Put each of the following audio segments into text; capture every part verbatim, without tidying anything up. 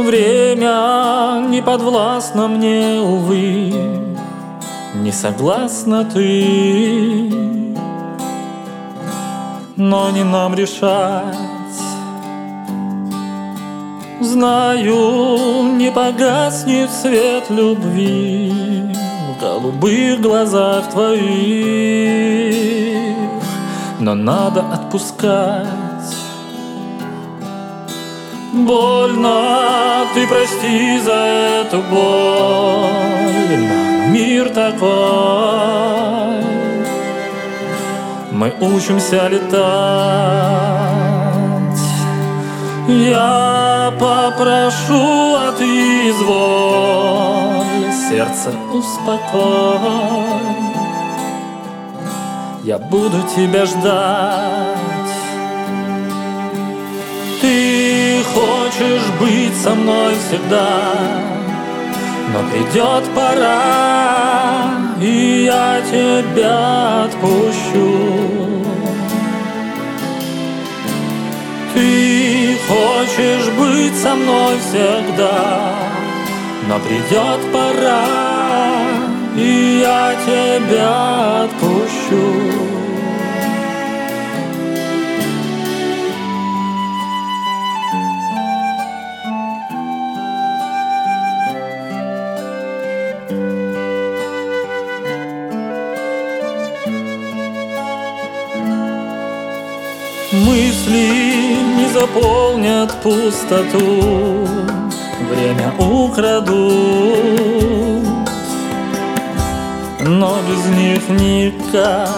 Время не подвластно мне, увы, не согласна ты, но не нам решать. Знаю, не погаснет свет любви в голубых глазах твоих, но надо отпускать. Больно, ты прости за эту боль, но мир такой. Мы учимся летать. Я попрошу, а ты изволь, сердце успокой. Я буду тебя ждать. Ты хочешь быть со мной всегда, но придет пора, и я тебя отпущу. Ты хочешь быть со мной всегда, но придет пора, и я тебя отпущу. Мысли не заполнят пустоту, время украдут, но без них никак.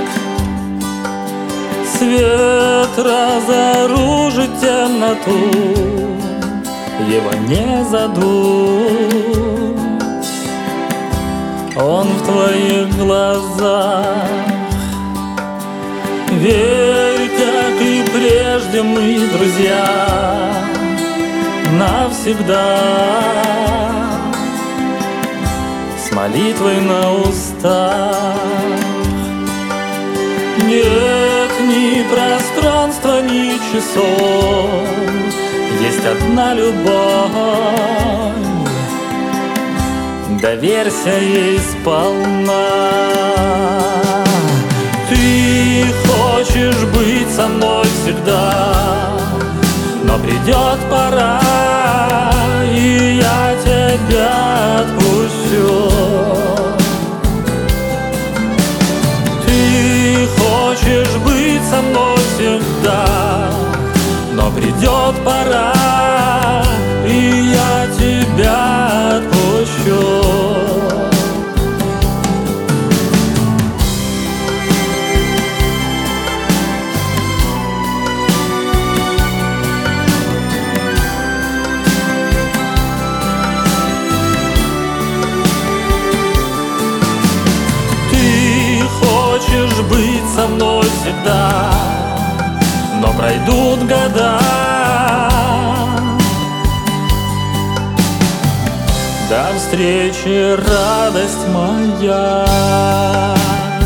Свет разоружит темноту, его не задуть. Он в твоих глазах. Верь, как и прежде, мы друзья навсегда. С молитвой на устах. Нет ни пространства, ни часов, есть одна любовь. Доверься ей сполна. Ты хочешь быть со мной всегда, но придет пора, и я тебя отпущу. Ты хочешь быть со мной всегда, но придет пора, и я тебя отпущу. Хочешь быть со мной всегда, но пройдут года. До встречи, радость моя.